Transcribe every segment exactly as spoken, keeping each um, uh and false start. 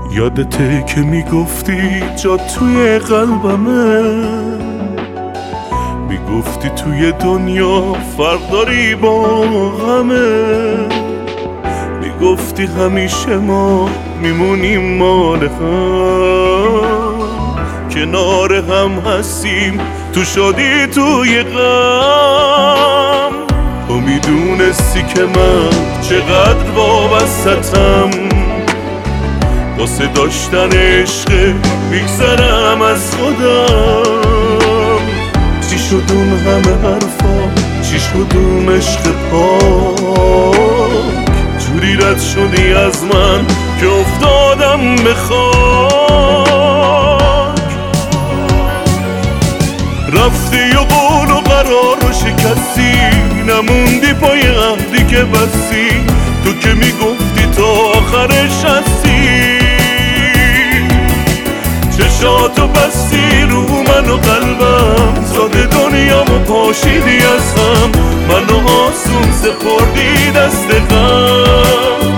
یادته که میگفتی جا توی قلبمه، میگفتی توی دنیا فرق داری با غمه، میگفتی همیشه ما میمونیم مال هم، کنار هم هستیم تو شادی توی غم. تو میدونستی که من چقدر وابستم، واسه داشتن عشق میگذرم از خودم. چی شد اون همه حرفا، چی شد اون عشق پاک، جوری رد شدی از من که افتادم به خاک. رفتی و قول و قرار رو شکستی، نموندی پای عهدی که بستی، تو که میگفتی تا آخرش هستی. چشاتو بستی رو من و قلبم، زاده دنیامو پاشیدی از هم، منو آسون سپردی دست غم.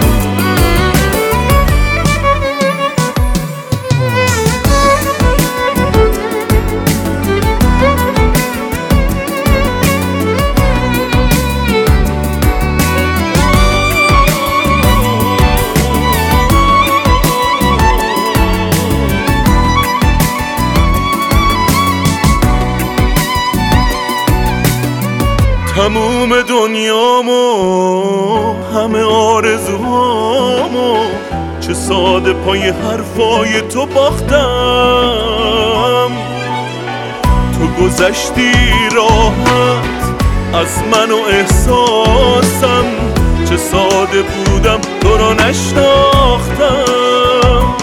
تموم دنیامو، همه آرزوهامو، چه ساده پای حرفای تو باختم. تو گذشتی راحت از من و احساسم، چه ساده بودم تو رو نشناختم.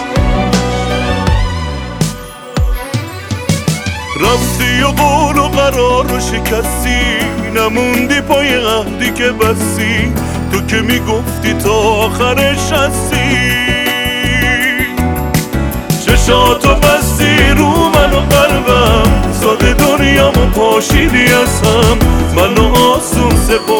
رفتی و قول و قرار رو شکستی، نموندی پای عهدی که بستی، تو که میگفتی تا آخرش هستی. چشاتو بستی رو من و قلبم، زاده دنیامو پاشیدی از هم، منو آسون سپردی